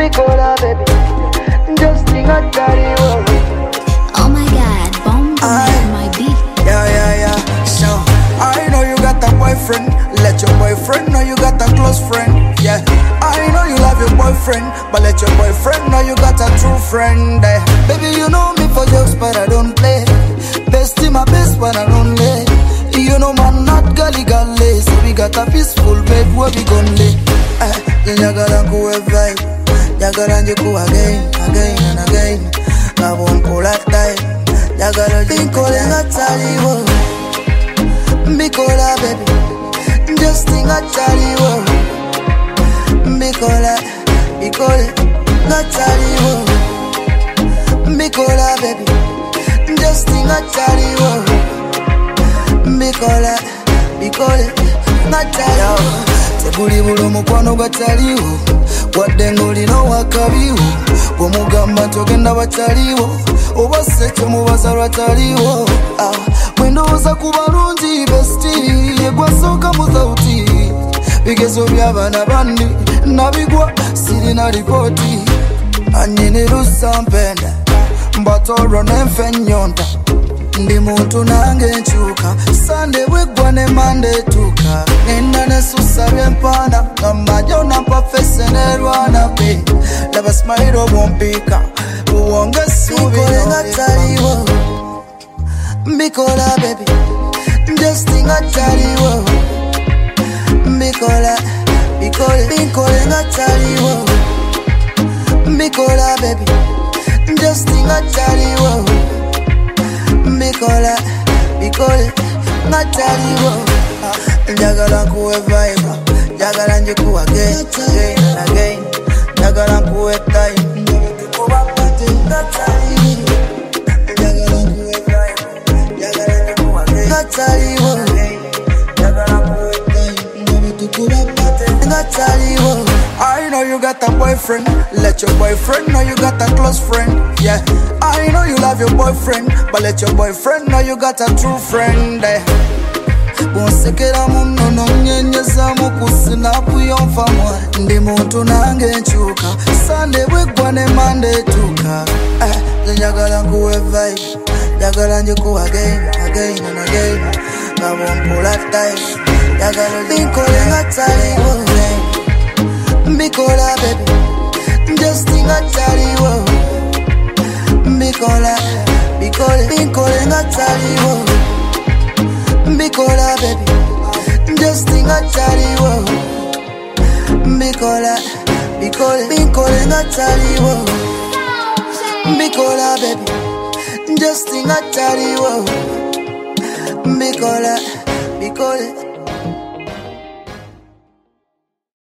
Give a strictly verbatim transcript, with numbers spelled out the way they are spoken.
Nicola, baby. Just think I tell you. Oh my God, bomb my beat. Yeah, yeah, yeah. So I know you got a boyfriend. Let your boyfriend know you got a close friend. Yeah, I know you love your boyfriend, but let your boyfriend know you got a true friend. Eh. Baby, you know me for jokes, but I don't play. Best in my best when I don't lay. You know man, not gully gully. So we got a peaceful bed where we gon' lay. Eh, njagala nkuwe vibe, njagala njikuwa again, again and again. I won't pull that time. Njagala jinkole ngataliwo. Mbikola baby, just think ngataliwo. Mbikola, mbikole ngataliwo. Mbikola baby, just think ngataliwo. Mbikola, mbikole ngataliwo. Tebuli bulu mukwano gwataliwo, wadde ng'olina wakabiwo. Gw'omugamba ntogenda bataliwo, oba sekyo mubaza lwataliwo. Bwe ndowooza ku balungi besti, yegwasooka mu sauti. Bigezo by'abaana banni nabigwa sirina lipooti. Anyinirusa mpenda mbatolwa n'enfe nnyonta. Ndi muntu nange nkyuka, Sande bweggwa ne Mande etuuka. Nenda nesusa by'empaana, ng'amajjo nampa fese n'erwana be. Laba smile obwompiika, buwonge essuubi ngataliwo. Mbikola baby, just ngataliwo. Mbikola, mbikole, mbikole ngataliwo. Mbikola baby, just ngataliwo. Mbikola, mbikole ngataliwo. Njagala nkuwe vibe, njagala njikuwa again, again and again. Njagala nkuwe time, kuba mpate ngataliwo. Njagala nkuwe vibe, njagala njikuwa again, ngataliwo. Njagala nkuwe time, kuba mpate ngataliwo. I know you got a boyfriend. Let your boyfriend know you got a close friend. Yeah, I know you love your boyfriend, but let your boyfriend know you got a true friend. Eh. Bonsekera muno nonyenyeza mukusinapu yonfamwa. Ndi muntu nange nkyuka, Sande bweggwa ne Mande etuuka. Eh, njagala nkuwe vibe, njagala njikuwa again, again and again. I won't pull that time. Njagala jinkole ngataliwo. Mbikola baby, just ngataliwo. Mbikola, mbikole, mbikole ngataliwo. Mbikola baby, just ngataliwo. Mbikola, mbikole, mbikole ngataliwo. Mbikola baby, just ngataliwo. Mbikola, mbikole.